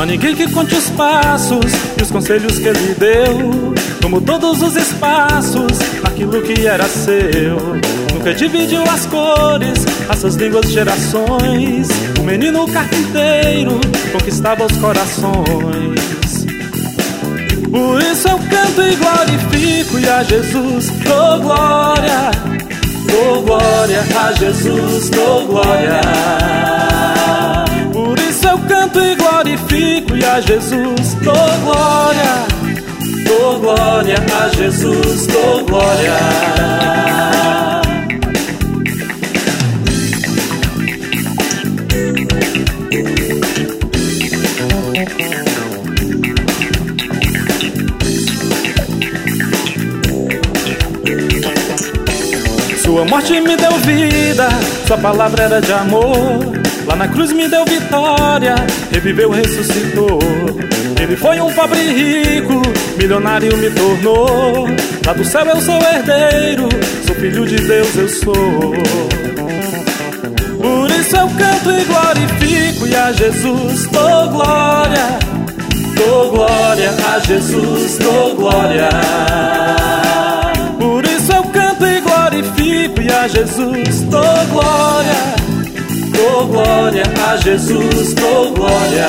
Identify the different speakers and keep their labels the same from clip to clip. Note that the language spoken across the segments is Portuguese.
Speaker 1: há ninguém que conte os passos e os conselhos que ele deu, como todos os espaços naquilo que era seu. Nunca dividiu as cores, raças, línguas, gerações. O menino carpinteiro conquistava os corações. Por isso eu canto e glorifico, e a Jesus dou glória. Dou glória a Jesus, dou glória. Por isso eu canto e glorifico, e a Jesus dou glória. Dou glória a Jesus, dou glória. Sua morte me deu vida, sua palavra era de amor. Lá na cruz me deu vitória, reviveu, ressuscitou. Ele foi um pobre rico, milionário me tornou. Lá do céu eu sou herdeiro, sou filho de Deus eu sou. Por isso eu canto e glorifico, e a Jesus dou glória. Dou glória a Jesus, dou glória. Por isso eu canto e glorifico, e a Jesus dou glória. Dou glória a Jesus, dou glória.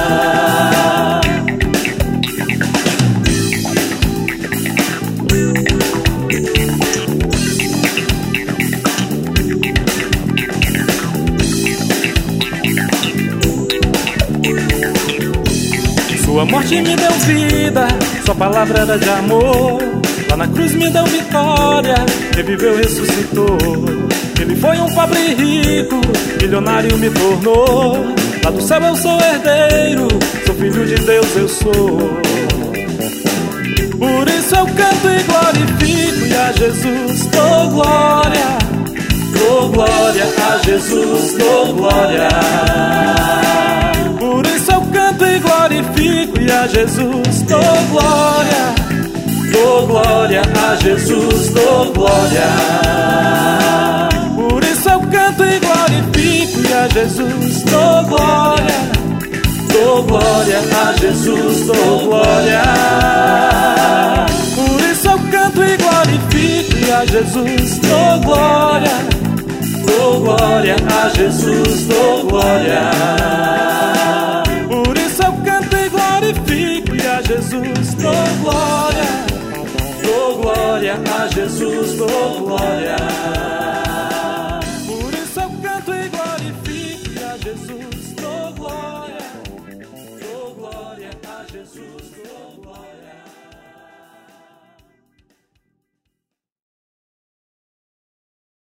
Speaker 1: Sua morte me deu vida, sua palavra era de amor. Lá na cruz me deu vitória, reviveu, ressuscitou. Ele foi um pobre rico, milionário me tornou. Lá do céu eu sou herdeiro, sou filho de Deus eu sou. Por isso eu canto e glorifico, e a Jesus dou glória. Dou glória a Jesus, dou glória. Por isso eu canto e glorifico, e a Jesus dou glória. Dou glória a Jesus, dou glória. Por isso eu canto e glorifico, e a Jesus dou glória. Dou glória a Jesus, dou glória. Por isso eu canto e glorifico, e a Jesus dou glória. Dou glória a Jesus, dou glória. Por isso eu canto e glorifico, e a Jesus dou glória. Dou glória a Jesus, dou glória.